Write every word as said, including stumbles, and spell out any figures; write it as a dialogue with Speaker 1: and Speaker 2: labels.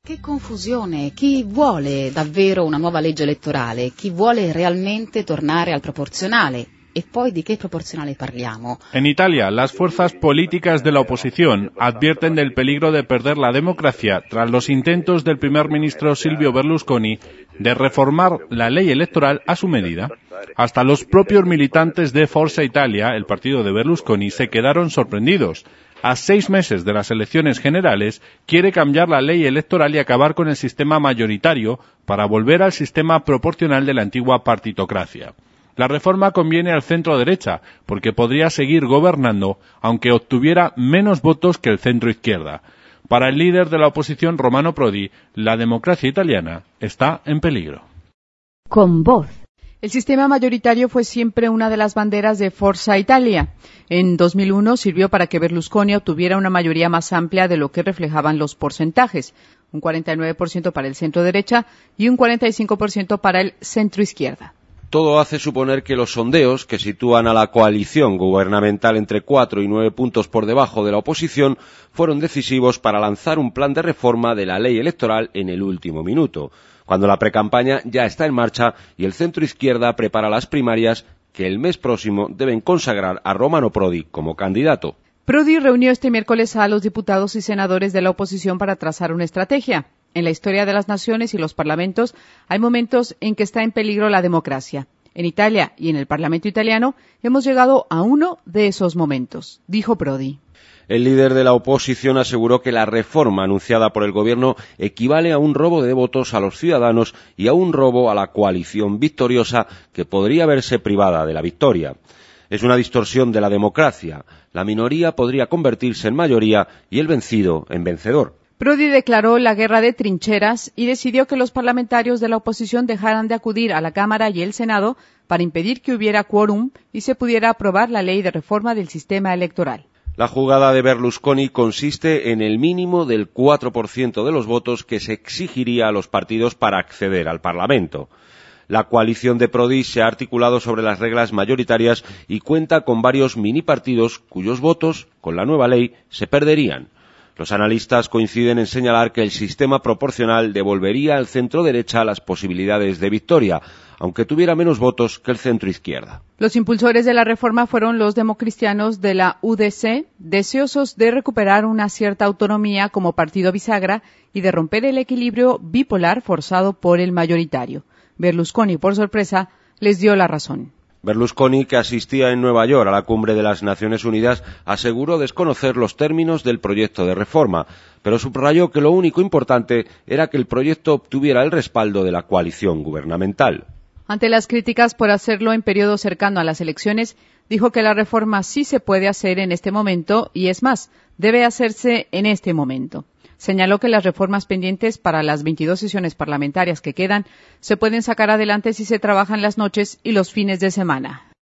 Speaker 1: Che confusione, chi vuole davvero una nuova legge elettorale, chi vuole realmente tornare al proporzionale. ¿Y poi di qué proporzionale parliamo?
Speaker 2: En Italia, las fuerzas políticas de la oposición advierten del peligro de perder la democracia tras los intentos del primer ministro Silvio Berlusconi de reformar la ley electoral a su medida. Hasta los propios militantes de Forza Italia, el partido de Berlusconi, se quedaron sorprendidos. A seis meses de las elecciones generales, quiere cambiar la ley electoral y acabar con el sistema mayoritario para volver al sistema proporcional de la antigua partitocracia. La reforma conviene al centro-derecha, porque podría seguir gobernando, aunque obtuviera menos votos que el centro-izquierda. Para el líder de la oposición, Romano Prodi, la democracia italiana está en peligro.
Speaker 3: Con voz.
Speaker 4: El sistema mayoritario fue siempre una de las banderas de Forza Italia. En dos mil uno sirvió para que Berlusconi obtuviera una mayoría más amplia de lo que reflejaban los porcentajes, un cuarenta y nueve por ciento para el centro-derecha y un cuarenta y cinco por ciento para el centro-izquierda.
Speaker 5: Todo hace suponer que los sondeos, que sitúan a la coalición gubernamental entre cuatro y nueve puntos por debajo de la oposición, fueron decisivos para lanzar un plan de reforma de la ley electoral en el último minuto, cuando la precampaña ya está en marcha y el centro-izquierda prepara las primarias que el mes próximo deben consagrar a Romano Prodi como candidato.
Speaker 4: Prodi reunió este miércoles a los diputados y senadores de la oposición para trazar una estrategia. En la historia de las naciones y los parlamentos hay momentos en que está en peligro la democracia. En Italia y en el Parlamento italiano hemos llegado a uno de esos momentos, dijo Prodi.
Speaker 5: El líder de la oposición aseguró que la reforma anunciada por el gobierno equivale a un robo de votos a los ciudadanos y a un robo a la coalición victoriosa que podría verse privada de la victoria. Es una distorsión de la democracia. La minoría podría convertirse en mayoría y el vencido en vencedor.
Speaker 4: Prodi declaró la guerra de trincheras y decidió que los parlamentarios de la oposición dejaran de acudir a la Cámara y el Senado para impedir que hubiera quórum y se pudiera aprobar la ley de reforma del sistema electoral.
Speaker 5: La jugada de Berlusconi consiste en el mínimo del cuatro por ciento de los votos que se exigiría a los partidos para acceder al Parlamento. La coalición de Prodi se ha articulado sobre las reglas mayoritarias y cuenta con varios minipartidos cuyos votos, con la nueva ley, se perderían. Los analistas coinciden en señalar que el sistema proporcional devolvería al centro-derecha las posibilidades de victoria, aunque tuviera menos votos que el centro-izquierda.
Speaker 4: Los impulsores de la reforma fueron los democristianos de la U D C, deseosos de recuperar una cierta autonomía como partido bisagra y de romper el equilibrio bipolar forzado por el mayoritario. Berlusconi, por sorpresa, les dio la razón.
Speaker 5: Berlusconi, que asistía en Nueva York a la cumbre de las Naciones Unidas, aseguró desconocer los términos del proyecto de reforma, pero subrayó que lo único importante era que el proyecto obtuviera el respaldo de la coalición gubernamental.
Speaker 4: Ante las críticas por hacerlo en periodo cercano a las elecciones, dijo que la reforma sí se puede hacer en este momento y, es más, debe hacerse en este momento. Señaló que las reformas pendientes para las veintidós sesiones parlamentarias que quedan se pueden sacar adelante si se trabajan las noches y los fines de semana.